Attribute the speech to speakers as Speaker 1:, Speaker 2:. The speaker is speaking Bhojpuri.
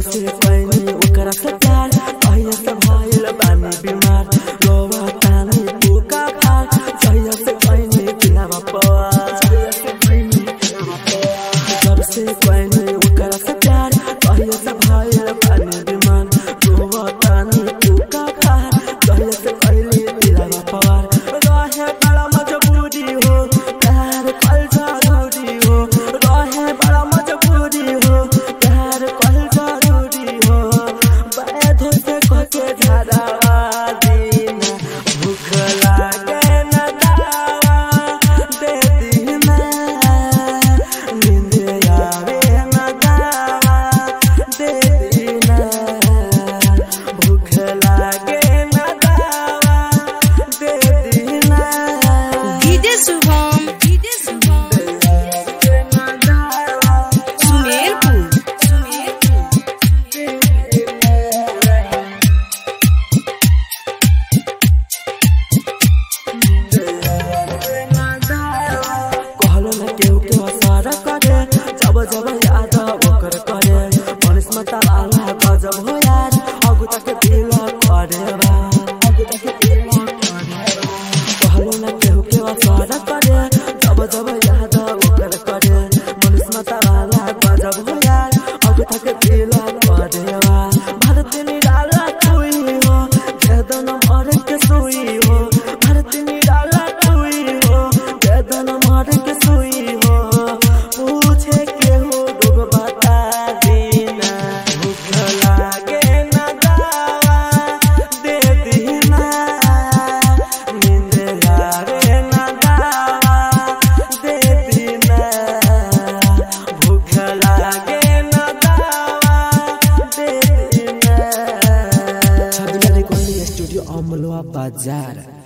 Speaker 1: से पैनी ओकरा से प्यार कहिया से भइल बानी बीमार रोवा तानी पुका फार कहिया से पैनी दिलवा पवार जब से पैनी ओकरा से प्यार कहिया से भइल बानी बीमार रोवा तानी पुका फार कहिया से पैनी दिलवा पवार रहे बड़ा मजबूरी हो प्यार कल जरूरी हो रहे बड़ा मजबूरी हो प्यार कल जरूरी हो बैध से कोके धरावा दीना भूख लागे न दावा दे दीना नींद आवे न दावा दे दीना भूख लागे न दावा दे दीना
Speaker 2: डीजे शुभम
Speaker 1: कहलो न केहू के सारा करे जब जब याद ओकर करे मनिस्मत वाला गजब हो यार अगु तक दिल करे बा कहलो न केहू के सारा करे जब जब याद ओकर करे मनिस्मत वाला गजब हो यार अगु तक दिल करे बा भारत निराला कोई हो वेदन मर के सोई हो भारत निराला कोई हो वेदन मर के सोई हो पूछे केहू रोग बता दीना भूख लागे न दावा दे दीना नींद आवे न दावा दे दीना भूख लागे न दावा दे दीना। छदना रिकॉर्डिंग स्टूडियो अमलवा बाजार।